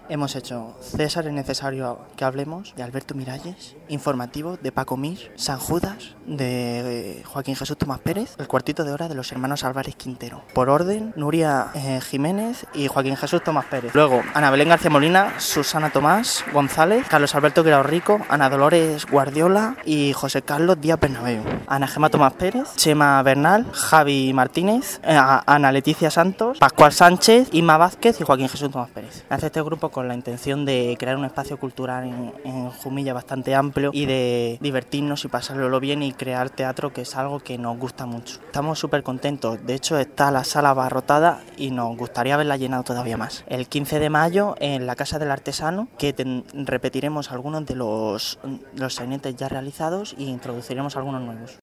Hemos hecho César es necesario que hablemos, de Alberto Miralles, Informativo, de Paco Mir, San Judas, de Joaquín Jesús Tomás Pérez, El cuartito de hora de los hermanos Álvarez Quintero. Por orden, Nuria Jiménez y Joaquín Jesús Tomás Pérez. Luego, Ana Belén García Molina, Susana Tomás González, Carlos Alberto Guirao Rico, Ana Dolores Guardiola y José Carlos Díaz Bernabéu. Ana Gemma Tomás Pérez, Chema Bernal, Javi Martínez, Ana Leticia Santos, Pascual Sánchez, Inma Vázquez y Joaquín Jesús Tomás Pérez. Hace este grupo con la intención de crear un espacio cultural en Jumilla bastante amplio y de divertirnos y pasárnoslo bien y crear teatro, que es algo que nos gusta mucho. Estamos súper contentos, de hecho está la sala abarrotada y nos gustaría haberla llenado todavía más. El 15 de mayo en la Casa del Artesano, que repetiremos algunos de los sainetes ya realizados e introduciremos algunos nuevos.